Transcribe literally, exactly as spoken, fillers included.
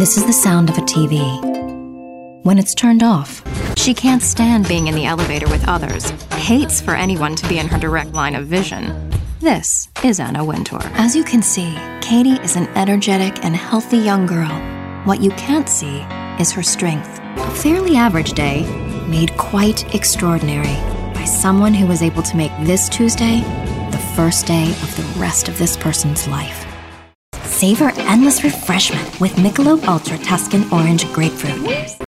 This is the sound of a T V when it's turned off. She can't stand being in the elevator with others, hates for anyone to be in her direct line of vision. This is Anna Wintour. As you can see, Katie is an energetic and healthy young girl. What you can't see is her strength. A fairly average day made quite extraordinary by someone who was able to make this Tuesday the first day of the rest of this person's life. Savor endless refreshment with Michelob Ultra Tuscan Orange Grapefruit.